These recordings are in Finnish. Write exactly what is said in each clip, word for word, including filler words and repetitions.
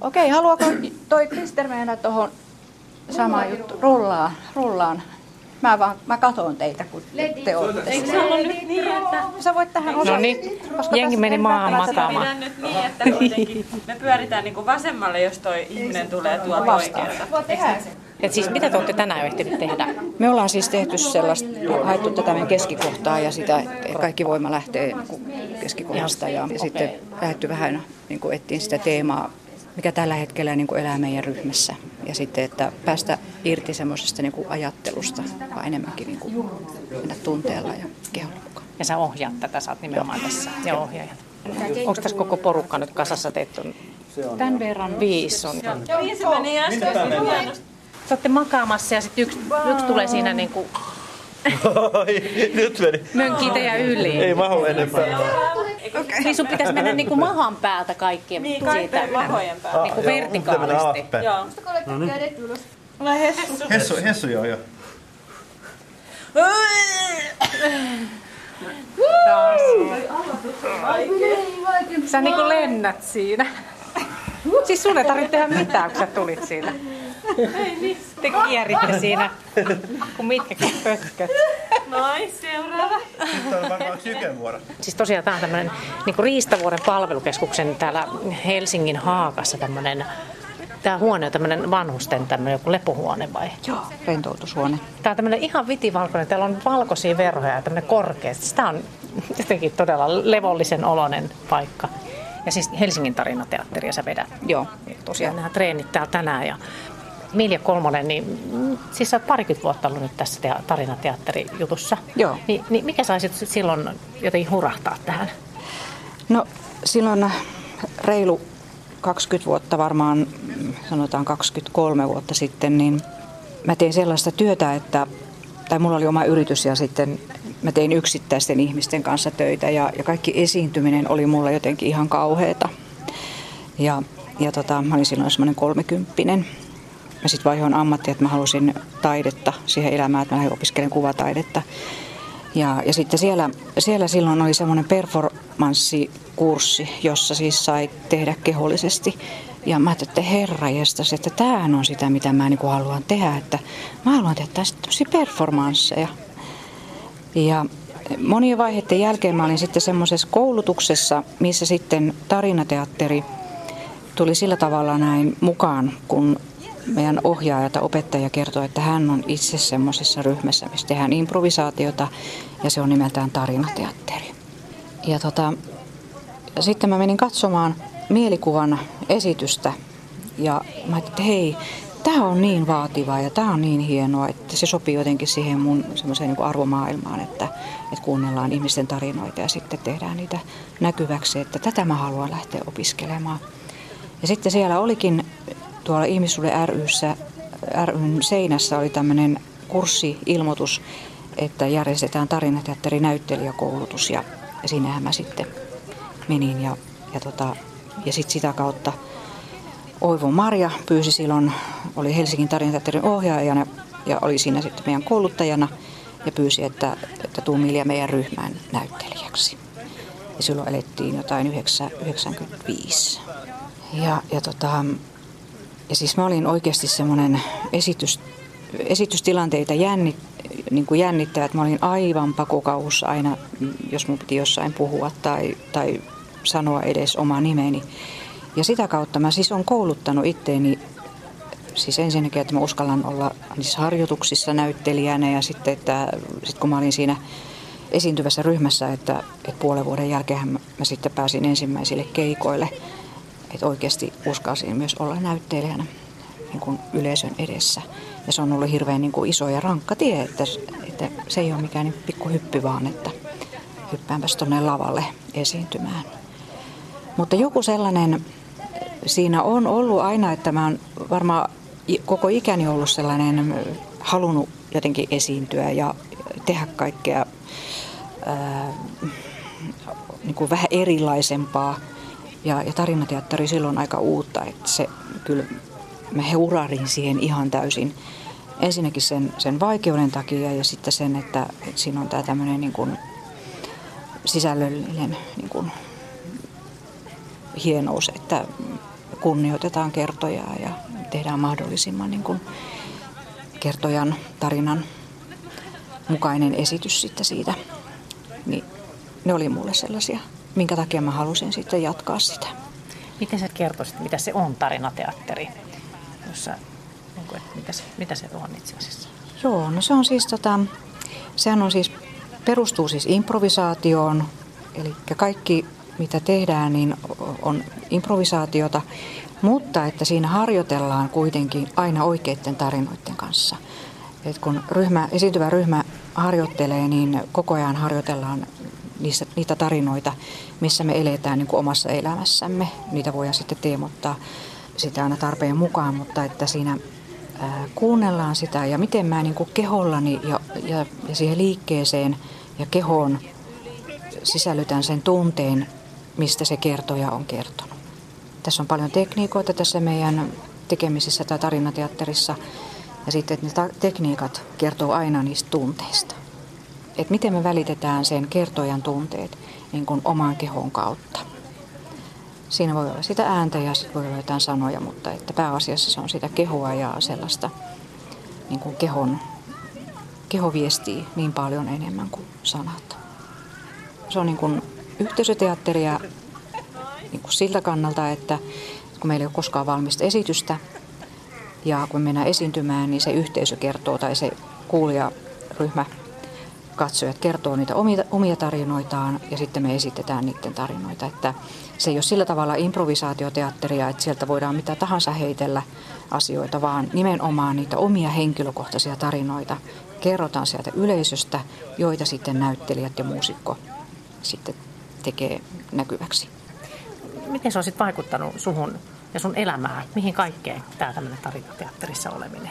Okei, haluaako toi Krister mennä tuohon samaan juttu? Rullaan, rullaan. Mä vaan, mä katon teitä, kun te ootte. Eikö se ollut nyt niin, että... Sä voit tähän osallistua. No niin, jengi meni maahan makaamaan. Pidän nyt niin, että kuitenkin me pyöritään niin kuin vasemmalle, jos toi ihminen tulee tuolta oikealta. Et siis mitä te olette tänään ehtineet tehdä? Me ollaan siis tehty sellaista, haettu tätä meidän keskikohtaa ja sitä, että kaikki voima lähtee keskikohdasta. Ja, ja sitten lähdetty vähän niin kuin etsiä sitä teemaa, mikä tällä hetkellä niin kuin elää meidän ryhmässä. Ja sitten, että päästä irti semmoisesta niin kuin ajattelusta, vaan enemmänkin niin kuin mennä tunteella ja keholla mukaan. Ja sä ohjaat tätä, sä oot nimenomaan tässä ja ohjaajat. Onko tässä koko porukka nyt kasassa teetty? Tämän verran Viisi on. Viisi meni äsken hienosti. Te olette makaamassa ja sitten yksi, yksi tulee siinä niinku... Nyt meni. Mönkii teidän yli. Ei mahu enempää. Niin sun pitäisi mennä niinku mahan päältä kaikkien Niin, kaikkien mahojen päältä. Niinku vertikaalisti. Joo. No niin. Ole Hessu. Hessu, Hessu joo jo. Sä niinku lennät siinä. Siis sun ei tarvitse tehdä mitään, kun sä tulit siinä. Te kieritte siinä, kun mitkäkin pötköt. Noin, seuraava. Nyt on varmaan Syken vuoro. Siis tosiaan tää on tämmönen niinku Riistavuoren palvelukeskuksen täällä Helsingin Haakassa tämmönen. Tää huone on tämmönen vanhusten tämmönen joku lepohuone vai? Joo, rentoutushuone. Tää on tämmönen ihan vitivalkoinen. Täällä on valkoisia verhoja ja tämmönen korkea. Siis tää on jotenkin todella levollisen oloinen paikka. Ja siis Helsingin tarinateatteria sä vedät. Joo. Tosiaan nämä treenit täällä tänään. Ja Milja Kolmonen, niin siis sä oot parikymmentä vuotta ollut nyt tässä te- tarinateatterijutussa. Joo. Ni, niin mikä saisit silloin jotenkin hurahtaa tähän? No silloin reilu kaksikymmentä vuotta, varmaan sanotaan kaksikymmentäkolme vuotta sitten, niin mä tein sellaista työtä, että, tai mulla oli oma yritys ja sitten mä tein yksittäisten ihmisten kanssa töitä ja, ja kaikki esiintyminen oli mulla jotenkin ihan kauheata. Ja, ja tota, mä olin silloin semmoinen kolmekymppinen. Mä sitten vaihoin ammattia, että mä halusin taidetta siihen elämään, että mä lähdin opiskelemaan kuvataidetta. Ja, ja sitten siellä, siellä silloin oli semmoinen performanssikurssi, jossa siis sai tehdä kehollisesti. Ja mä ajattelin, että herranjestas, että tämähän on sitä, mitä mä niinku haluan tehdä. Että mä haluan tehdä tämmöisiä performansseja. Ja monien vaiheiden jälkeen mä olin sitten semmoisessa koulutuksessa, missä sitten tarinateatteri tuli sillä tavalla näin mukaan, kun meidän ohjaaja tai opettaja kertoi, että hän on itse semmoisessa ryhmässä, missä tehdään improvisaatiota ja se on nimeltään tarinateatteri. Ja tota, sitten mä menin katsomaan mielikuvan esitystä ja mä ajattelin, että hei, tämä on niin vaativaa ja tämä on niin hienoa, että se sopii jotenkin siihen mun semmoiseen niin kuin arvomaailmaan, että, että kuunnellaan ihmisten tarinoita ja sitten tehdään niitä näkyväksi, että tätä mä haluan lähteä opiskelemaan. Ja sitten siellä olikin tuolla Ihmissuhde ry:ssä, ry:n seinässä oli tämmöinen kurssi-ilmoitus, että järjestetään tarinateatterinäyttelijäkoulutus ja, ja sinnehän mä sitten menin ja, ja, tota, ja sitten sitä kautta Oivo Marja pyysi silloin, oli Helsingin tarinateatterin ohjaajana ja oli siinä sitten meidän kouluttajana ja pyysi, että, että tuu Milja meidän ryhmään näyttelijäksi. Ja silloin elettiin jotain yhdeksänkymmentäviisi. Ja, ja, tota, ja siis mä olin oikeasti semmoinen esitys, esitystilanteita jännit, niin kuin jännittävä, että mä olin aivan pakokauhussa aina, jos mun piti jossain puhua tai, tai sanoa edes oma nimeni. Ja sitä kautta mä siis olen kouluttanut itteeni, siis ensinnäkin, että mä uskallan olla niissä harjoituksissa näyttelijänä ja sitten, että sit kun mä olin siinä esiintyvässä ryhmässä, että, että puolen vuoden jälkeen mä, mä sitten pääsin ensimmäisille keikoille, että oikeasti uskalsin myös olla näyttelijänä niin kuin yleisön edessä. Ja se on ollut hirveän niin kuin iso ja rankka tie, että, että se ei ole mikään niin pikku hyppy vaan, että hyppäänpäs tuonne lavalle esiintymään. Mutta joku sellainen siinä on ollut aina, että mä oon varmaan koko ikäni ollut sellainen halunnut jotenkin esiintyä ja tehdä kaikkea ää, niin kuin vähän erilaisempaa. Ja, ja tarinateatteri silloin aika uutta, että se kyllä mä heurarin siihen ihan täysin. Ensinnäkin sen, sen vaikeuden takia ja sitten sen, että, että siinä on tämä tämmöinen niin kuin sisällöllinen niin kuin hienous, että kunnioitetaan kertojaa ja tehdään mahdollisimman niin kuin kertojan tarinan mukainen esitys sitten siitä. Niin ne oli mulle sellaisia, minkä takia mä halusin sitten jatkaa sitä. Miten sä kertoisit, mitä se on tarinateatteri? Jossa, niin kuin, että mitä, se, mitä se on itse asiassa? Joo, no se on siis, tota, sehän on siis, perustuu siis improvisaatioon, eli kaikki mitä tehdään niin on improvisaatiota, mutta että siinä harjoitellaan kuitenkin aina oikeiden tarinoiden kanssa. Et kun ryhmä, esiintyvä ryhmä harjoittelee, niin koko ajan harjoitellaan niistä, niitä tarinoita, missä me eletään niin kuin omassa elämässämme. Niitä voidaan sitten teemottaa sitä aina tarpeen mukaan, mutta että siinä ää, kuunnellaan sitä ja miten mä niin kuin kehollani ja, ja, ja siihen liikkeeseen ja kehoon sisällytän sen tunteen, mistä se kertoja on kertonut. Tässä on paljon tekniikoita tässä meidän tekemisessä tai tarinateatterissa. Ja sitten että ne tekniikat kertoo aina niistä tunteista. Että miten me välitetään sen kertojan tunteet niin kuin oman kehon kautta. Siinä voi olla sitä ääntä ja sitten voi olla jotain sanoja, mutta että pääasiassa se on sitä kehoa ja sellaista niin kuin kehon, keho viestii niin paljon enemmän kuin sanat. Se on niin kuin yhteisöteatteria niin kuin siltä kannalta, että kun meillä ei ole koskaan valmista esitystä ja kun mennään esiintymään, niin se yhteisö kertoo tai se kuulijaryhmä, katsojat kertoo niitä omia, omia tarinoitaan ja sitten me esitetään niiden tarinoita. Että se ei ole sillä tavalla improvisaatioteatteria, että sieltä voidaan mitä tahansa heitellä asioita, vaan nimenomaan niitä omia henkilökohtaisia tarinoita kerrotaan sieltä yleisöstä, joita sitten näyttelijät ja muusikko sitten tekee näkyväksi. Miten se on sitten vaikuttanut suhun ja sun elämään? Mihin kaikkeen tämä tämmöinen tarinateatterissa oleminen?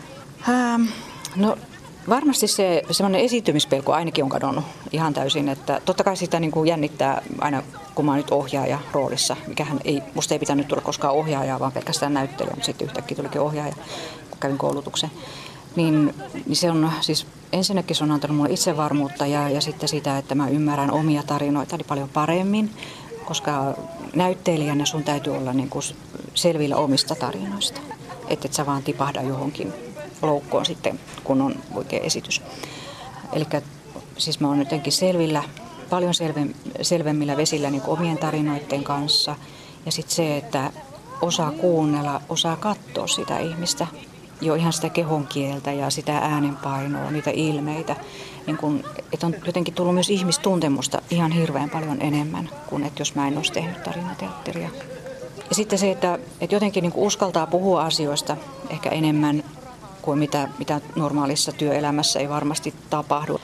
Ähm, no varmasti se semmoinen esiintymispelko ainakin on kadonnut ihan täysin. Että totta kai sitä niin kuin jännittää aina, kun mä oon nyt ohjaaja roolissa. Mikähän ei, musta ei pitänyt tulla koskaan ohjaajaa, vaan pelkästään näyttelijä, mutta sitten yhtäkkiä tulikin ohjaaja, kun kävin koulutuksen. Niin, niin se on siis ensinnäkin se on antanut mulle itsevarmuutta ja, ja sitten sitä, että mä ymmärrän omia tarinoitani paljon paremmin, koska näyttelijänä sun täytyy olla niin kuin selvillä omista tarinoista. Että et sä vaan tipahda johonkin loukkoon sitten, kun on oikea esitys. Eli siis mä oon jotenkin selvillä, paljon selve, selvemmillä vesillä niin kuin omien tarinoiden kanssa. Ja sitten se, että osaa kuunnella, osaa katsoa sitä ihmistä. Jo ihan sitä kehon kieltä ja sitä äänenpainoa, niitä ilmeitä. Niin kun, että on jotenkin tullut myös ihmistuntemusta ihan hirveän paljon enemmän kuin että jos mä en olisi tehnyt tarinateatteria. Ja sitten se, että, että jotenkin niin kuin uskaltaa puhua asioista ehkä enemmän kuin mitä, mitä normaalissa työelämässä ei varmasti tapahdu.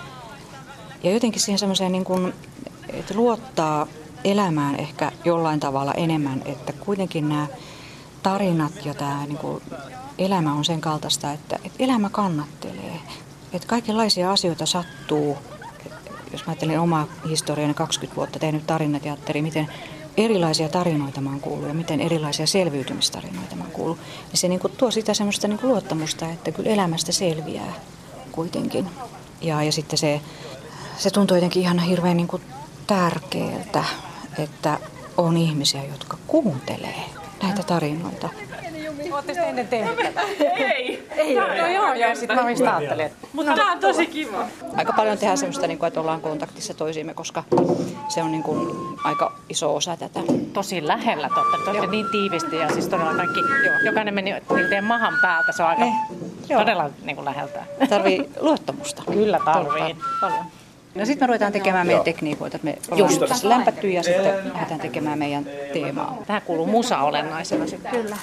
Ja jotenkin siihen semmoiseen, niin kuin, että luottaa elämään ehkä jollain tavalla enemmän, että kuitenkin nämä tarinat ja tämä niin kuin elämä on sen kaltaista, että, että elämä kannattelee. Että kaikenlaisia asioita sattuu. Jos mä ajattelen omaa historiani kaksikymmentä vuotta tehnyt tarinateatteri, miten erilaisia tarinoita mä oon kuullut ja miten erilaisia selviytymistarinoita mä oon kuullut. Niin se niin kuin tuo sitä semmoista niin kuin luottamusta, että kyllä elämästä selviää kuitenkin. Ja, ja sitten se, se tuntuu jotenkin ihan hirveän niin kuin tärkeältä, että on ihmisiä, jotka kuuntelee näitä tarinoita. Oletteko te ennen tehnyt tätä? Ei! Ei ole. No joo, ja sitten mä mistä ajattelin. Mutta tämä on tosi kiva. Aika paljon tehdään semmoista, että ollaan kontaktissa toisiimme, koska se on niin kuin aika iso osa tätä. Tosi lähellä te olette, te olette niin tiivisti ja siis todella kaikki, joo. Jokainen meni teidän mahan päältä, se on aika eh, todella niin kuin läheltä. Tarvii luottamusta. Kyllä tarvii. Paljon. No sitten me ruvetaan tekemään meidän tekniikoita, että me ollaan tässä lämpätty ja sitten lähdetään tekemään meidän teemaa. Tähän kuuluu musa olennaisena sitten. Kyllä.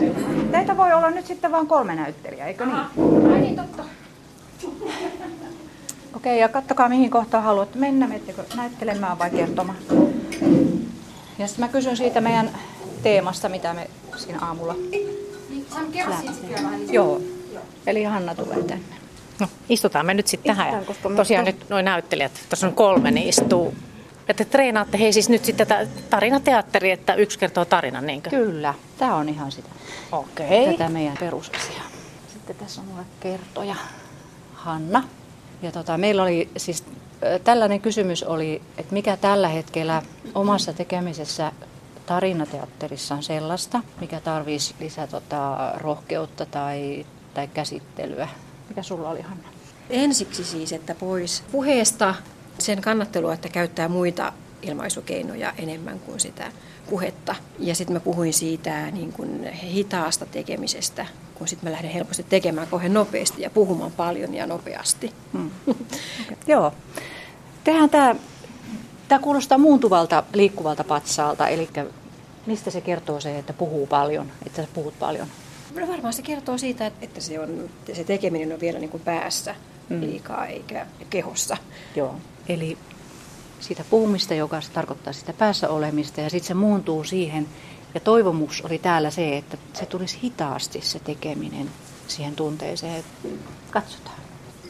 Teitä voi olla nyt sitten vain kolme näyttelijää, eikö niin? Ai niin, totta. Okei, ja katsokaa mihin kohtaan haluatte mennä, menettekö näyttelemään vai kertomaan. Ja sitten mä kysyn siitä meidän teemasta, mitä me siinä aamulla lähdetään. Joo, eli Hanna tulee tänne. No, istutaan me nyt sitten tähän. Istutaan, Ja tosiaan nyt nuo näyttelijät, tuossa on kolme, niin istuu. Ja te treenaatte hei siis nyt sitten tätä tarinateatteria, että yksi kertoo tarinan, niinkö? Kyllä, tämä on ihan sitä. Okei. Okay. Tätä meidän perusasiaa. Sitten tässä on mulle kertoja Hanna. Ja tota, meillä oli siis tällainen kysymys oli, että mikä tällä hetkellä omassa tekemisessä tarinateatterissa on sellaista, mikä tarvitsisi lisää tota, rohkeutta tai, tai käsittelyä. Mikä sulla oli, Hanna? Ensiksi siis, että pois puheesta sen kannattelua, että käyttää muita ilmaisukeinoja enemmän kuin sitä puhetta. Ja sitten mä puhuin siitä niin kuin hitaasta tekemisestä, kun sitten mä lähden helposti tekemään kauhean nopeasti ja puhumaan paljon ja nopeasti. Hmm. Okay. Joo. Tehdään tämä, tämä kuulostaa muuntuvalta, liikkuvalta patsaalta, eli mistä se kertoo se, että puhuu paljon, että sä puhut paljon? No varmaan se kertoo siitä, että se, on, se tekeminen on vielä niin kuin päässä liikaa eikä kehossa. Joo, eli siitä puhumista, joka tarkoittaa sitä päässä olemista ja sitten se muuntuu siihen. Ja toivomus oli täällä se, että se tulisi hitaasti se tekeminen siihen tunteeseen. Katsotaan.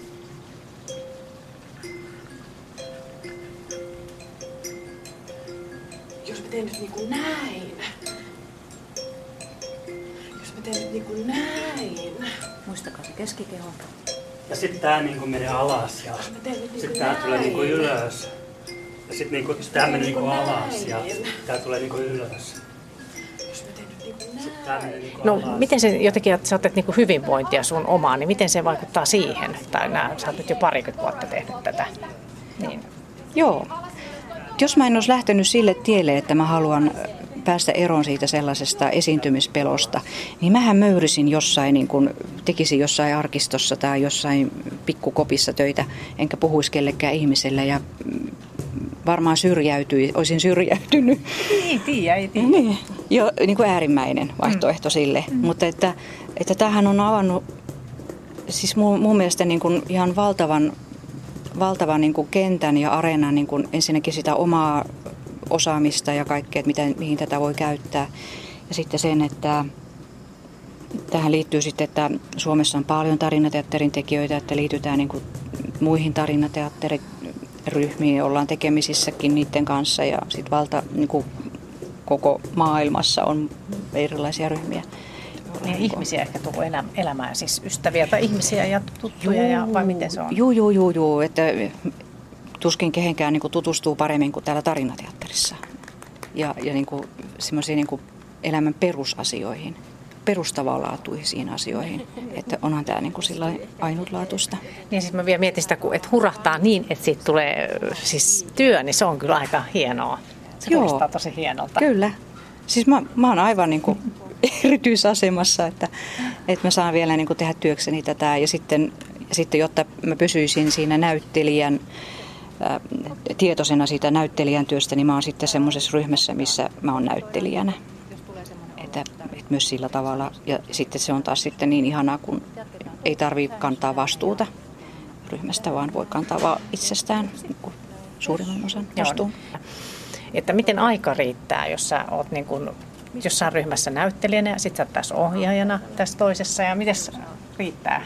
Jos mä teen nyt niin kuin näin. Jos mä teen nyt niin kuin näin. Muistakaa se keskikeho. Ja sitten tää niinku menee alas ja sitten tää tulee niinku ylös. Ja sitten niinku, tää menee niinku alas ja tää tulee niinku ylös. No miten se jotenkin, että sä otat niinku hyvinvointia sun omaan, niin miten se vaikuttaa siihen? Tai nää, sä oot nyt jo parikymmentä vuotta tehnyt tätä. Niin. Joo. Jos mä en olisi lähtenyt sille tielle, että mä haluan päästä eroon siitä sellaisesta esiintymispelosta, niin mähän möyrisin jossain, niin kun tekisin jossain arkistossa tai jossain pikkukopissa töitä, enkä puhuisi kellekään ihmiselle ja varmaan syrjäytyi, olisin syrjäytynyt. Ei tiedä, ei tiedä. Niin, jo niin kuin äärimmäinen vaihtoehto mm. sille, mm. mutta että, että tämähän on avannut siis mun, mun mielestä niin kuin ihan valtavan, valtavan niin kuin kentän ja areenan niin kuin ensinnäkin sitä omaa osaamista ja kaikkea, että miten, mihin tätä voi käyttää. Ja sitten sen, että tähän liittyy sitten, että Suomessa on paljon tarinateatterin tekijöitä, että liitytään niin kuin muihin tarinateatteriryhmiin, ollaan tekemisissäkin niiden kanssa ja sitten valta niin kuin koko maailmassa on erilaisia ryhmiä. Niin ihmisiä ehkä tullut elämään, siis ystäviä tai ihmisiä ja tuttuja, juu, ja vai miten se on? Joo, joo, joo, joo, että tuskin kehenkään niin kuin tutustuu paremmin kuin täällä tarinateatterissa. Ja, ja niin kuin semmoisiin niin kuin elämän perusasioihin, perustavanlaatuisiin asioihin. Että onhan tämä niin kuin sillä ainutlaatuista. Niin siis mä vielä mietin sitä, kun et hurahtaa niin, että siitä tulee siis työ, niin se on kyllä aika hienoa. Se joo, kuulostaa tosi hienolta. Kyllä. Siis mä, mä oon aivan niin kuin erityisasemassa, että, että mä saan vielä niin kuin tehdä työkseni tätä. Ja sitten, ja sitten jotta mä pysyisin siinä näyttelijän, ää, tietoisena siitä näyttelijän työstä, niin mä oon sitten semmoisessa ryhmässä, missä mä oon näyttelijänä. Että, että myös sillä tavalla. Ja sitten se on taas sitten niin ihanaa, kun ei tarvitse kantaa vastuuta ryhmästä, vaan voi kantaa vaan itsestään niin kuin suurimman osan vastuun. Että miten aika riittää, jos sä oot niin kuin jossain ryhmässä näyttelijänä ja sitten sä oot tässä ohjaajana tässä toisessa ja miten riittää?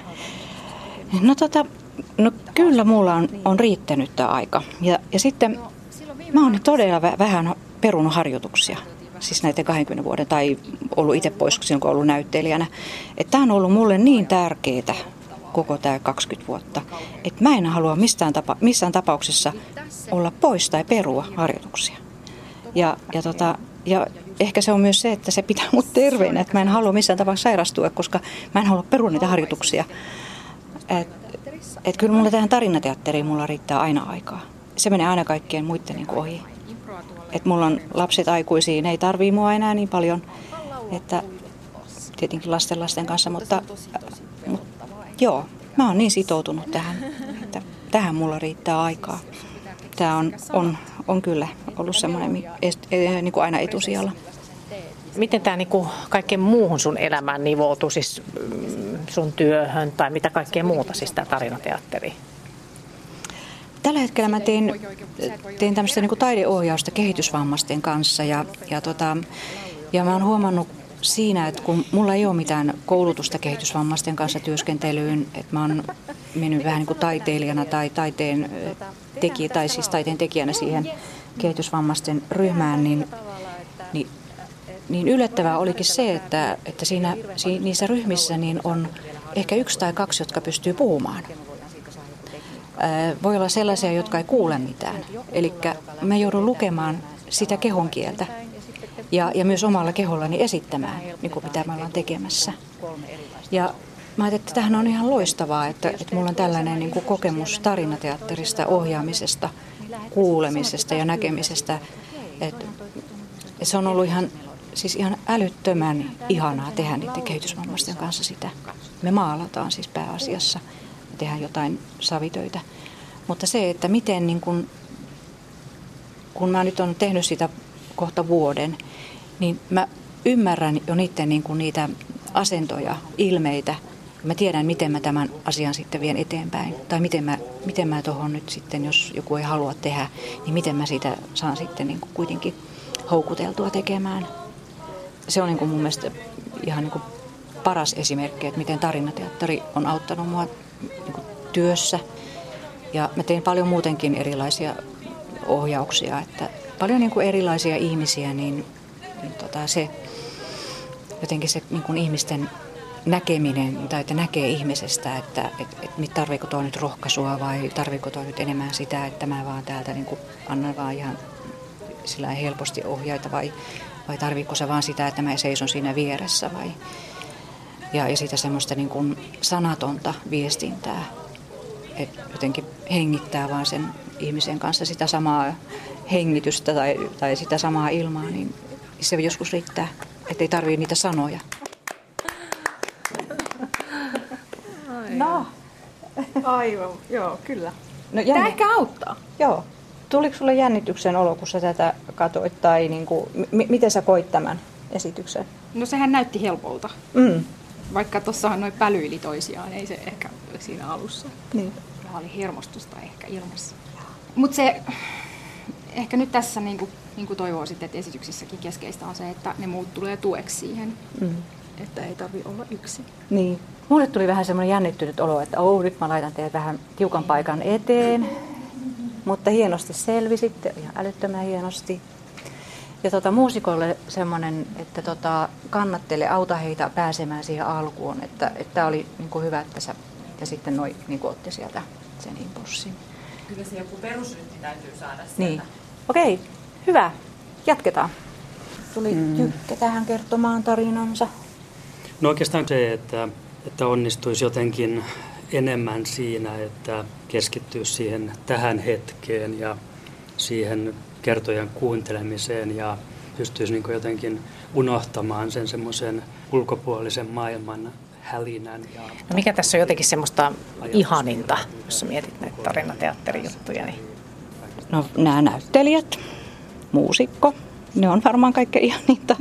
No, tota, no kyllä mulla on, on riittänyt tämä aika ja, ja sitten mä oon todella vähän perunut harjoituksia, siis näiden kahdenkymmenen vuoden tai ollut itse pois silloin kun ollut näyttelijänä. Että tämä on ollut mulle niin tärkeää koko tämä kaksikymmentä vuotta, että mä en halua missään, tapa, missään tapauksessa olla pois tai perua harjoituksia. Ja, ja, tota, ja ehkä se on myös se, että se pitää mut terveenä, että mä en halua missään tapauksessa sairastua, koska mä en halua perua niitä harjoituksia. Et, et kyllä mulla tähän tarinateatteriin mulla riittää aina aikaa. Se menee aina kaikkien muiden niin kuin ohi. Et mulla on lapset aikuisia, ne ei tarvii mua enää niin paljon, että tietenkin lasten lasten kanssa, mutta, mutta joo, mä oon niin sitoutunut tähän, että tähän mulla riittää aikaa. Tämä on, on, on kyllä ollut semmoinen niin kuin aina etusijalla. Miten tämä niin kaikkeen muuhun sun elämään nivoutuu, siis sun työhön tai mitä kaikkea muuta, siis tämä tarinateatteri? Tällä hetkellä mä teen, teen tämmöistä niin kuin taideohjausta kehitysvammaisten kanssa ja, ja, tota, ja mä oon huomannut siinä, että kun mulla ei ole mitään koulutusta kehitysvammaisten kanssa työskentelyyn, että mä oon mennyt vähän niin kuin taiteilijana tai taiteen tekijä, tai siis taiteen tekijänä siihen kehitysvammaisten ryhmään, niin, niin, niin yllättävää olikin se, että, että siinä, niissä ryhmissä niin on ehkä yksi tai kaksi, jotka pystyy puhumaan. Voi olla sellaisia, jotka ei kuule mitään. Eli mä joudun lukemaan sitä kehon kieltä. ja, ja myös omalla kehollani esittämään, niin kuin mitä me ollaan tekemässä. Ja mä ajattelin, että tämähän on ihan loistavaa, että, että mulla on tällainen niin kuin kokemus tarinateatterista, ohjaamisesta, kuulemisesta ja näkemisestä. Että, että se on ollut ihan, siis ihan älyttömän ihanaa tehdä niiden kehitysvammaisten kanssa sitä. Me maalataan siis pääasiassa, me tehdään jotain savitöitä. Mutta se, että miten, niin kun, kun mä nyt olen tehnyt sitä kohta vuoden, niin mä ymmärrän jo niiden niin kun niitä asentoja, ilmeitä. Mä tiedän, miten mä tämän asian sitten vien eteenpäin. Tai miten mä, miten mä tuohon nyt sitten, jos joku ei halua tehdä, niin miten mä siitä saan sitten niin kun kuitenkin houkuteltua tekemään. Se on niin kun mun mielestä ihan niin kun paras esimerkki, että miten tarinateatteri on auttanut mua niin kun työssä. Ja mä teen paljon muutenkin erilaisia ohjauksia, että paljon niin kuin erilaisia ihmisiä, niin, niin tota se jotenkin se niin kuin ihmisten näkeminen, tai että näkee ihmisestä, että et, et, tarviiko tuo nyt rohkaisua vai tarviiko tuo nyt enemmän sitä, että mä vaan täältä niin kuin annan vaan ihan sillä helposti ohjaita vai, vai tarviiko se vaan sitä, että mä seison siinä vieressä vai ja, ja sitä semmoista niin kuin sanatonta viestintää. Että jotenkin hengittää vaan sen ihmisen kanssa sitä samaa hengitystä tai, tai sitä samaa ilmaa, niin se joskus riittää, ettei tarvitse niitä sanoja. No. Aivan, joo, kyllä. No, Tämä ehkä auttaa. Joo. Tuliko sulle jännityksen olo, kun sä tätä katsoit, tai niin kuin, m- miten sä koit tämän esityksen? No sehän näytti helpolta. Mm. Vaikka tuossahan noin pälyili toisiaan, ei se ehkä siinä alussa. Niin. Ja oli hermostusta ehkä ilmassa. Mutta se, ehkä nyt tässä niin kuin, niin kuin toivoo sitten, että esityksissäkin keskeistä on se, että ne muut tulee tueksi siihen, mm. että ei tarvitse olla yksin. Niin. Mulle tuli vähän semmoinen jännittynyt olo, että oh, nyt mä laitan teidät vähän tiukan paikan eteen. Mutta hienosti selvisitte, ihan älyttömän hienosti. Ja tota, muusikolle semmoinen, että tota, kannattele, auta heitä pääsemään siihen alkuun. Että tämä oli niin kuin hyvä, että sä ja sitten noi niin kuin otti sieltä sen impulssin. Kyllä se joku perusrytmi täytyy saada sieltä. Niin. Okei, hyvä. Jatketaan. Tuli mm. Jykkä tähän kertomaan tarinansa. No oikeastaan se, että, että onnistuisi jotenkin enemmän siinä, että keskittyisi siihen tähän hetkeen ja siihen kertojan kuuntelemiseen ja pystyisi niin kuin jotenkin unohtamaan sen semmoisen ulkopuolisen maailman hälinän. Ja no mikä tässä on jotenkin semmoista ihaninta, jos mietit näitä tarinateatterijuttuja? Niin... No nämä näyttelijät, muusikko, ne on varmaan kaikkein ihaninta.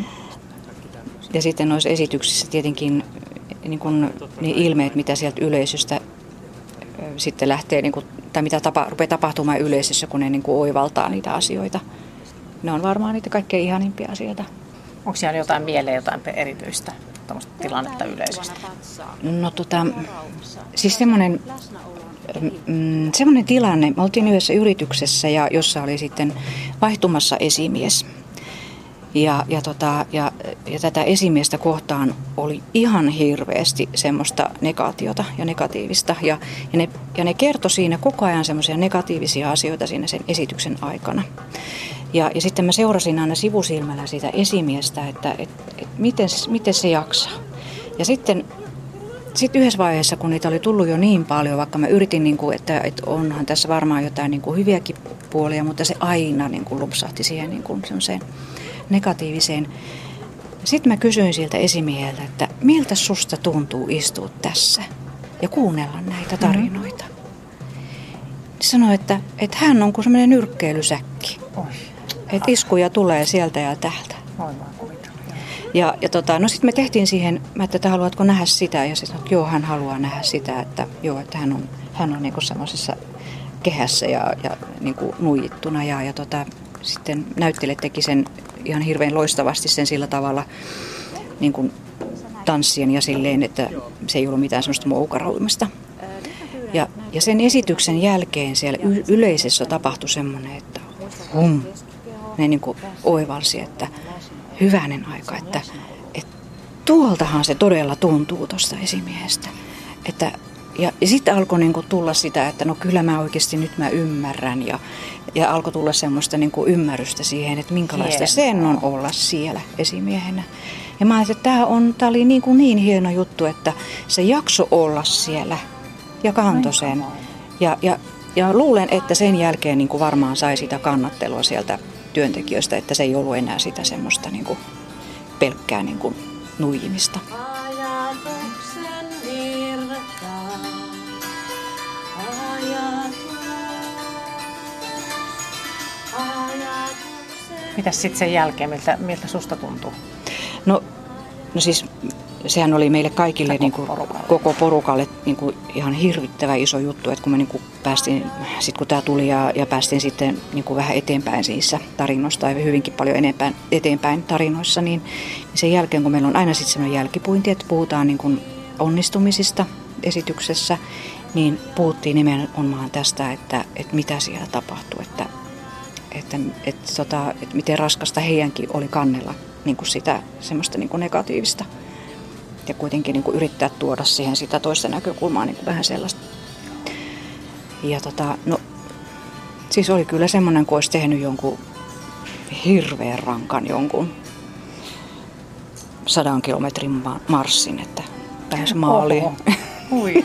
Ja sitten noissa esityksissä tietenkin niin kuin ne ilmeet, mitä sieltä yleisöstä sitten lähtee, niin kuin, tai mitä tapa, rupeaa tapahtumaan yleisössä, kun ne niin kuin oivaltaa niitä asioita. Ne on varmaan niitä kaikkein ihanimpia asioita. Onko siellä jotain mieleen, jotain erityistä tilannetta yleisöstä? No tota, siis semmoinen, mm, semmoinen tilanne, me oltiin yhdessä yrityksessä, ja jossa oli sitten vaihtumassa esimies. Ja, ja, tota, ja, ja tätä esimiestä kohtaan oli ihan hirveästi semmoista negaatiota ja negatiivista. Ja, ja, ne, ja ne kertoi siinä koko ajan semmoisia negatiivisia asioita siinä sen esityksen aikana. Ja, ja sitten mä seurasin aina sivusilmällä sitä esimiestä, että et, et miten, miten se jaksaa. Ja sitten sit yhdessä vaiheessa, kun niitä oli tullut jo niin paljon, vaikka mä yritin, niin kuin, että, että onhan tässä varmaan jotain niin kuin hyviäkin puolia, mutta se aina niin kuin lupsahti siihen niin kuin semmoiseen negatiiviseen. Sitten mä kysyin siltä esimieheltä, että miltä susta tuntuu istua tässä ja kuunnella näitä tarinoita. Mm-hmm. Sanoi, että, että hän on kuin semmoinen nyrkkeilysäkki. Että iskuja tulee sieltä ja täältä. Ja, ja tota, no sitten me tehtiin siihen, että haluatko nähdä sitä, ja se sanoi, että joo, hän haluaa nähdä sitä, että joo, että hän on, hän on niinku semmoisessa kehässä ja, ja niinku nuijittuna, ja, ja tota, sitten näyttelijät teki sen ihan hirveän loistavasti sen sillä tavalla niin kuin tanssien ja silleen, että se ei ollut mitään semmoista moukaroimista. Ja, ja sen esityksen jälkeen siellä y- yleisössä tapahtui semmoinen, että hum, ne niin kuin oivalsi, että hyvänen aika, että, että tuoltahan se todella tuntuu tuosta esimiehestä. Että, ja, ja sitten alkoi niin kuin tulla sitä, että no kyllä mä oikeasti nyt mä ymmärrän. Ja, ja alkoi tulla semmoista niin kuin ymmärrystä siihen, että minkälaista Hieno. sen on olla siellä esimiehenä. Ja mä ajattelin, että tämä, on, tämä oli niin, kuin niin hieno juttu, että se jakso olla siellä ja kantoi sen. Ja, ja, ja luulen, että sen jälkeen niin kuin varmaan sai sitä kannattelua sieltä työntekijöistä, että se ei ollut enää sitä semmoista niin kuin pelkkää niin kuin nuijimista. Ajatuksen virtaa, ajatus, ajatuksen. Mitäs sitten sen jälkeen, miltä, miltä susta tuntuu? No, no siis sehän oli meille kaikille Koko niin kuin, porukalle. koko porukalle niin kuin ihan hirvittävä iso juttu, että kun me niin kuin päästiin, sit kun tämä tuli ja, ja päästiin sitten niin kuin vähän eteenpäin niissä tarinoissa tai hyvinkin paljon enempään, eteenpäin tarinoissa, niin, niin sen jälkeen kun meillä on aina sitten sellainen jälkipuinti, että puhutaan niin kuin onnistumisista esityksessä, niin puhuttiin nimenomaan tästä, että, että mitä siellä tapahtui, että, että, että, tota, että miten raskasta heidänkin oli kannella niin kuin sitä semmoista niin kuin negatiivista. Ja kuitenkin niin kuin yrittää tuoda siihen sitä toista näkökulmaa niin kuin vähän sellaista. Ja tota, no, siis oli kyllä semmoinen, kun olisi tehnyt jonkun hirveän rankan jonkun sadan kilometrin ma- marssin, että pääsi maaliin. Oho. Ui.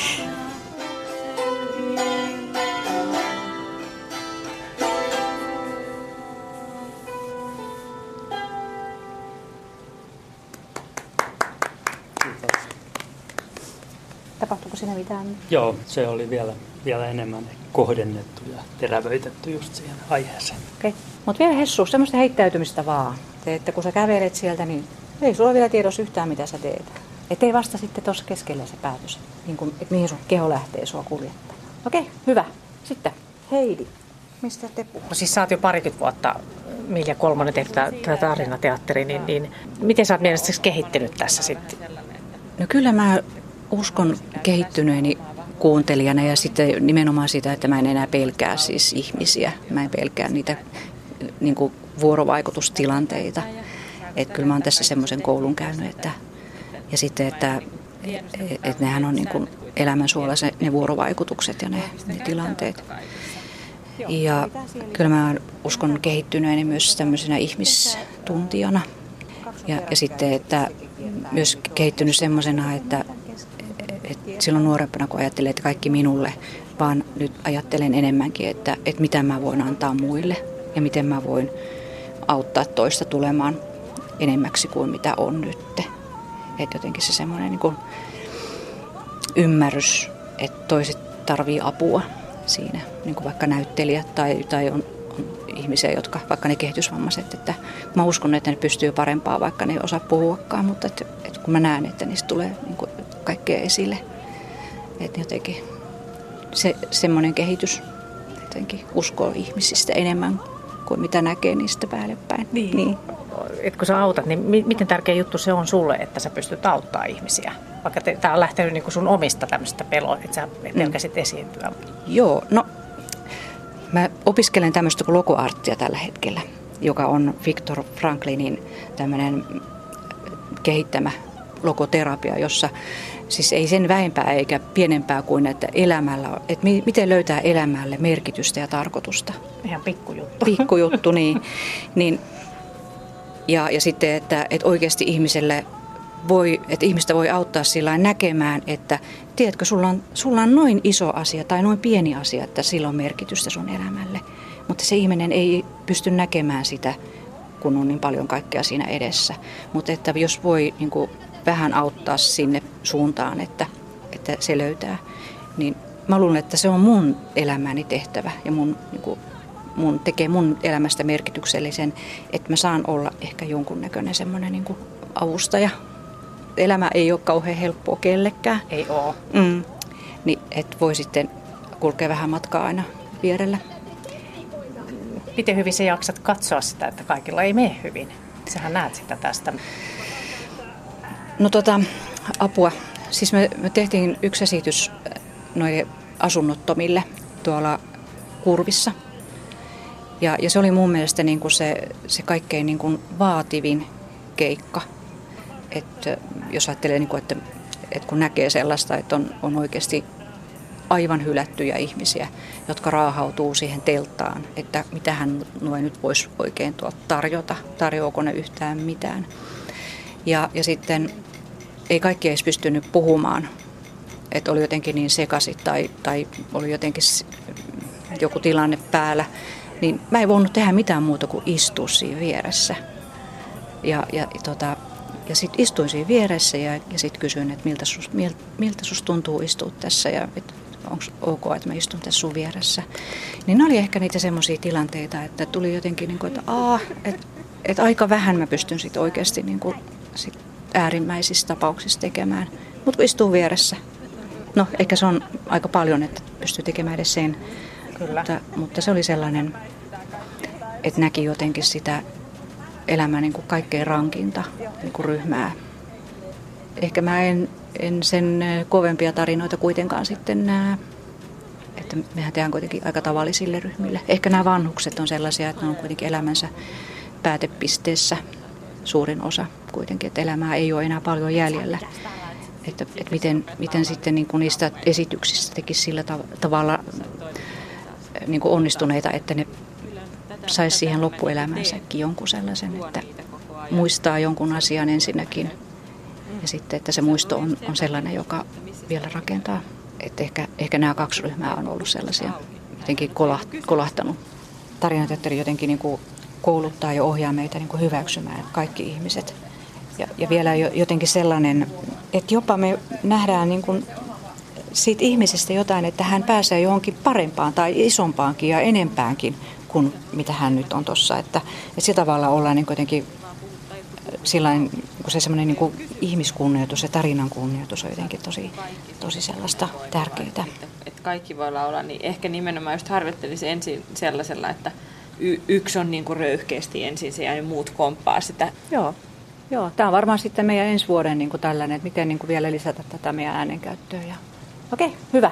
Tapahtuiko siinä mitään? Joo, se oli vielä, vielä enemmän kohdennettu ja terävöitetty just siihen aiheeseen. Okei. Mutta vielä Hessu, semmoista heittäytymistä vaan. Te, että kun sä kävelet sieltä, niin ei sulla vielä tiedossa yhtään, mitä sä teet. Että ei vasta sitten tuossa keskellä se päätös, niin kun, että mihin sun keho lähtee sua kuljettaa. Okei, hyvä. Sitten Heidi, mistä te puhutte? No siis sä oot jo parikymmentä vuotta Milja Kolmonen tehnyt tätä tarinateatteria, niin, niin miten sä oot mielestäsi kehittynyt tässä sitten? No kyllä mä uskon kehittyneeni kuuntelijana ja sitten nimenomaan sitä, että mä en enää pelkää siis ihmisiä. Mä en pelkää niitä niin kuin vuorovaikutustilanteita. Että kyllä mä oon tässä semmoisen koulun käynyt, että ja sitten, että et nehän on niin kuin elämän suola se, ne vuorovaikutukset ja ne, ne tilanteet. Ja kyllä mä uskon kehittyneeni myös tämmöisenä ihmistuntijana. Ja, ja sitten, että myös kehittynyt semmoisena, että, että silloin nuorempana kun ajattelin, että kaikki minulle, vaan nyt ajattelen enemmänkin, että, että mitä mä voin antaa muille ja miten mä voin auttaa toista tulemaan enemmäksi kuin mitä on nyt. Että jotenkin se semmoinen niin kuin ymmärrys, että toiset tarvii apua siinä, niin kuin vaikka näyttelijät tai, tai on, on ihmisiä, jotka vaikka ne kehitysvammaiset, että mä uskon, että ne pystyy parempaa, vaikka ne ei osaa puhuakaan, mutta että, että kun mä näen, että niistä tulee niin kuin kaikkea esille, että jotenkin se, semmoinen kehitys jotenkin uskoo ihmisistä enemmän kuin mitä näkee niistä päälle päin. Niin. niin. Et kun sä autat, niin mi- miten tärkeä juttu se on sulle, että sä pystyt auttaa ihmisiä? Vaikka tämä on lähtenyt niinku sun omista tämmöistä peloa, että sä pelkäsit esiintyä. Joo, no mä opiskelen tämmöistä kuin logoarttia tällä hetkellä, joka on Viktor Franklinin tämmöinen kehittämä logoterapia, jossa siis ei sen vähempää eikä pienempää kuin että elämällä, että mi- miten löytää elämälle merkitystä ja tarkoitusta. Ihan pikkujuttu. Pikkujuttu, niin. niin ja, ja sitten, että, että oikeasti ihmiselle voi, että ihmistä voi auttaa sillä näkemään, että tiedätkö, sulla on, sulla on noin iso asia tai noin pieni asia, että sillä on merkitystä sun elämälle. Mutta se ihminen ei pysty näkemään sitä, kun on niin paljon kaikkea siinä edessä. Mutta että jos voi niin kuin vähän auttaa sinne suuntaan, että, että se löytää, niin mä luulen, että se on mun elämäni tehtävä ja mun, niin kuin, mun tekee mun elämästä merkityksellisen, että mä saan olla ehkä jonkunnäköinen semmoinen niin kuin avustaja. Elämä ei ole kauhean helppoa kellekään. Ei oo. Mm. Niin, että voi sitten kulkea vähän matkaa aina vierellä. Miten hyvin sä jaksat katsoa sitä, että kaikilla ei mene hyvin? Sähän näet sitä tästä. No tota, apua. Siis me, me tehtiin yksi esitys noille asunnottomille tuolla Kurvissa. Ja, ja se oli mun mielestä niin kuin se, se kaikkein niin kuin vaativin keikka. Et jos ajattelee, niin kuin, että, että kun näkee sellaista, että on, on oikeasti aivan hylättyjä ihmisiä, jotka raahautuu siihen telttaan, että mitähän nuo nyt voisi oikein tuolta tarjota, tarjoako ne yhtään mitään. Ja, ja sitten ei kaikki edes pystynyt puhumaan, että oli jotenkin niin sekaisin tai, tai oli jotenkin joku tilanne päällä, niin mä en voinut tehdä mitään muuta kuin istua siinä vieressä. Ja, ja, tota, ja sitten istuin siinä vieressä ja, ja sitten kysyin, että miltä sus, miltä, miltä sus tuntuu istua tässä ja onko ok, että mä istun tässä sun vieressä. Niin ne oli ehkä niitä semmoisia tilanteita, että tuli jotenkin, niin kuin, että, aah, että, että aika vähän mä pystyn sitten oikeasti niin kuin, sit äärimmäisissä tapauksissa tekemään. Mutta kun istuu vieressä, no ehkä se on aika paljon, että pystyy tekemään edes sen. Kyllä. Mutta, mutta se oli sellainen, että näki jotenkin sitä elämää niin kuin kaikkein rankinta niin kuin ryhmää. Ehkä mä en, en sen kovempia tarinoita kuitenkaan sitten näe, että mehän tehdään kuitenkin aika tavallisille ryhmille. Ehkä nämä vanhukset on sellaisia, että ne on kuitenkin elämänsä päätepisteessä suurin osa kuitenkin, että elämää ei ole enää paljon jäljellä. Että, että miten, miten sitten niin kuin niistä esityksistä tekisi sillä tav- tavalla niin kuin onnistuneita, että ne saisi siihen loppuelämänsäkin jonkun sellaisen, että muistaa jonkun asian ensinnäkin ja sitten, että se muisto on, on sellainen, joka vielä rakentaa. Että ehkä, ehkä nämä kaksi ryhmää on ollut sellaisia, jotenkin kolahtanut. Tarinateatteri jotenkin niin kuin kouluttaa ja ohjaa meitä niin kuin hyväksymään kaikki ihmiset. Ja, ja vielä jotenkin sellainen, että jopa me nähdään niin kuin siitä ihmisestä jotain, että hän pääsee johonkin parempaan tai isompaankin ja enempäänkin kuin mitä hän nyt on tuossa. Että, että sillä tavalla ollaan niin jotenkin sillain, se semmoinen niin kuin ihmiskunnioitus ja tarinan kunnioitus on jotenkin tosi, tosi sellaista tärkeää. Että kaikki voi olla, niin ehkä nimenomaan just harjoittelisi ensin sellaisella, että y- yksi on niin kuin röyhkeästi ensin se ja muut komppaa sitä. Joo. Joo, tämä on varmaan sitten meidän ensi vuoden niin kuin tällainen, että miten niin kuin vielä lisätä tätä meidän äänenkäyttöä. Ja... Okei, hyvä.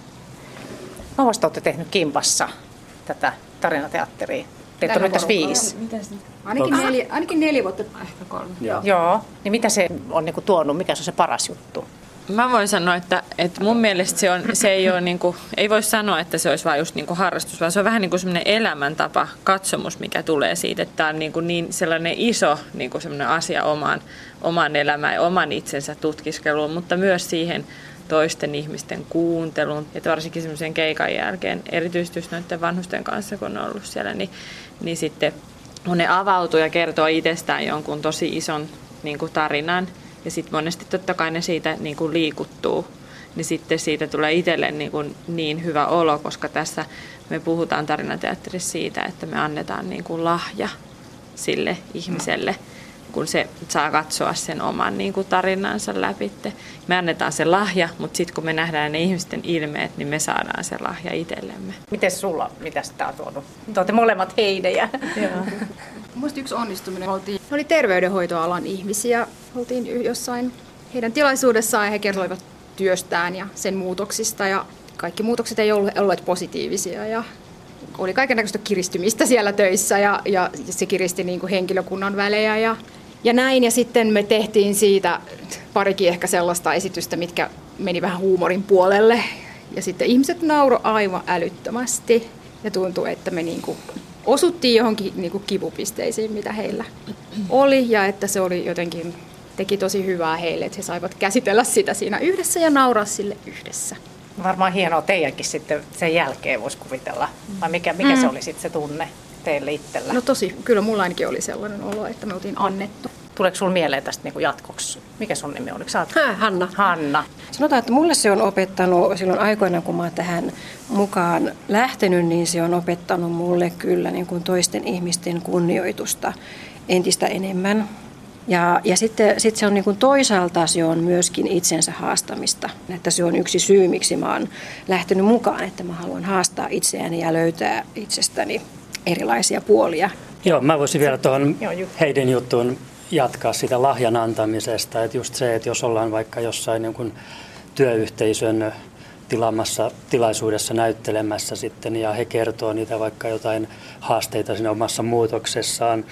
Kauan olette tehnyt Kimpassa tätä tarinateatteria? Teitä on nyt tässä viisi. Ainakin neljä, ainakin neljä vuotta. Ehkä kolme. Joo. Joo. Niin mitä se on niin kuin tuonut? Mikä se on se paras juttu? Mä voin sanoa, että, että mun mielestä se, on, se ei ole, niin kuin, ei voi sanoa, että se olisi vain just niin kuin harrastus, vaan se on vähän niin kuin semmoinen elämäntapa, katsomus, mikä tulee siitä, että tämä on niin, kuin niin sellainen iso niin kuin semmoinen asia omaan, omaan elämään ja oman itsensä tutkiskeluun, mutta myös siihen toisten ihmisten kuunteluun, että varsinkin semmoisen keikan jälkeen, erityisesti noiden vanhusten kanssa, kun on ollut siellä, niin, niin sitten kun ne avautuu ja kertoo itsestään jonkun tosi ison niin kuin tarinan, ja sitten monesti totta kai ne siitä niin kuin liikuttuu, niin sitten siitä tulee itselle niin, kuin niin hyvä olo, koska tässä me puhutaan tarinateatterissa siitä, että me annetaan niin kuin lahja sille ihmiselle, kun se saa katsoa sen oman niin kuin tarinansa läpi. Me annetaan se lahja, mutta sitten kun me nähdään ne ihmisten ilmeet, niin me saadaan se lahja itsellemme. Miten sulla, mitä sitä on tuonut? Te olette molemmat heidejä. Mielestäni yksi onnistuminen oltiin, oli terveydenhoitoalan ihmisiä. Oltiin jossain heidän tilaisuudessaan ja he kertoivat työstään ja sen muutoksista. Ja kaikki muutokset ei ollut olleet positiivisia ja oli kaikennäköistä kiristymistä siellä töissä ja, ja se kiristi niin kuin henkilökunnan välejä ja, ja näin. Ja sitten me tehtiin siitä parikin ehkä sellaista esitystä, mitkä meni vähän huumorin puolelle. Ja sitten ihmiset nauroi aivan älyttömästi ja tuntui, että me niin kuin osuttiin johonkin niin kuin kipupisteisiin, mitä heillä oli, ja että se oli jotenkin, teki tosi hyvää heille, että he saivat käsitellä sitä siinä yhdessä ja nauraa sille yhdessä. Varmaan hienoa teidänkin sitten sen jälkeen voisi kuvitella, vai mikä, mikä mm. se oli sitten se tunne teille itsellä? No tosi, kyllä mulla ainakin oli sellainen olo, että me oltiin annettu. Tuleeko sinulla mieleen tästä niin kuin jatkoksi? Mikä sun nimi on? Oliko olet... Hää, Hanna. Hanna. Sanotaan, että mulle se on opettanut silloin aikoinaan, kun mä oon tähän mukaan lähtenyt, niin se on opettanut mulle kyllä niin kuin toisten ihmisten kunnioitusta entistä enemmän. Ja, ja sitten sit se on niin kuin toisaalta se on myöskin itsensä haastamista. Että se on yksi syy, miksi mä oon lähtenyt mukaan, että mä haluan haastaa itseäni ja löytää itsestäni erilaisia puolia. Joo, mä voisin vielä tuohon heidän juttuun jatkaa sitä lahjan antamisesta. Että just se, että jos ollaan vaikka jossain jonkun työyhteisön tilaamassa tilaisuudessa näyttelemässä sitten ja he kertoo niitä vaikka jotain haasteita siinä omassa muutoksessaan,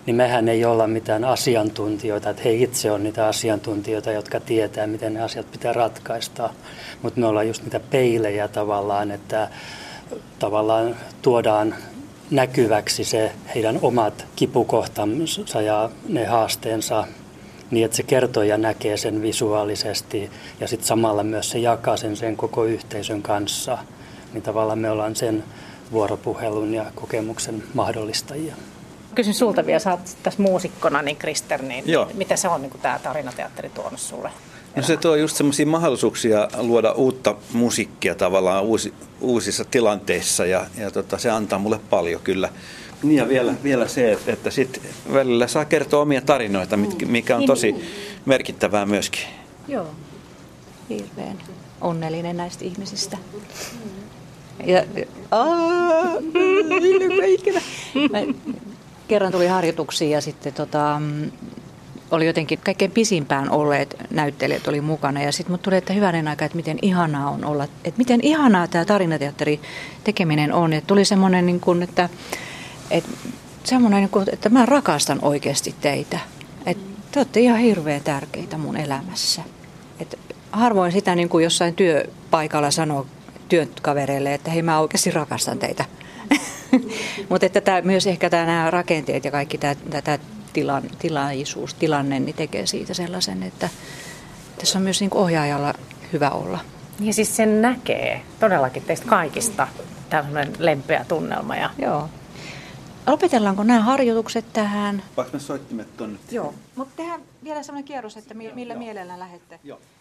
niin mehän ei olla mitään asiantuntijoita, että he itse on niitä asiantuntijoita, jotka tietää, miten ne asiat pitää ratkaista. Mutta me ollaan just niitä peilejä tavallaan, että tavallaan tuodaan näkyväksi se heidän omat kipukohtansa ja ne haasteensa niin, että se kertoja näkee sen visuaalisesti ja sitten samalla myös se jakaa sen, sen koko yhteisön kanssa. Niin tavallaan me ollaan sen vuoropuhelun ja kokemuksen mahdollistajia. Kysyn sulta vielä, sä oot tässä muusikkona, niin Krister, niin Joo. mitä se on niin tämä tarinateatteri tuonut sulle? No se tuo just semmoisia mahdollisuuksia luoda uutta musiikkia tavallaan uusi, uusissa tilanteissa ja, ja tota, se antaa mulle paljon kyllä. Niin ja vielä, vielä se, että, että sit välillä saa kertoa omia tarinoita, mikä on tosi merkittävää myöskin. Joo, hirveän onnellinen näistä ihmisistä. Ja, aah, mä kerran tuli harjoituksiin ja sitten tota, oli jotenkin kaikkein pisimpään olleet näyttelijät oli mukana. Ja sitten mut tuli, että hyvänen aika, että miten ihanaa on olla, että miten ihanaa tämä tarinateatteri tekeminen on. Että tuli semmoinen, niin kuin, että, että, semmoinen niin kuin, että mä rakastan oikeasti teitä. Että te olette ihan hirveän tärkeitä mun elämässä. Että harvoin sitä niin kuin jossain työpaikalla sanoo työkavereille, että hei, mä oikeasti rakastan teitä. Mutta että tämä, myös ehkä tämä, nämä rakenteet ja kaikki tämä, tämä tilan, tilaisuus, tilanne, niin tekee siitä sellaisen, että tässä on myös niin kuin ohjaajalla hyvä olla. Ja siis sen näkee todellakin teistä kaikista tällainen lempeä tunnelma. Ja... Joo. Lopetellaanko nämä harjoitukset tähän? Vaikka me soittimet tuonne? Joo, mutta tehdään vielä sellainen kierros, että millä mielellä lähdette. Joo.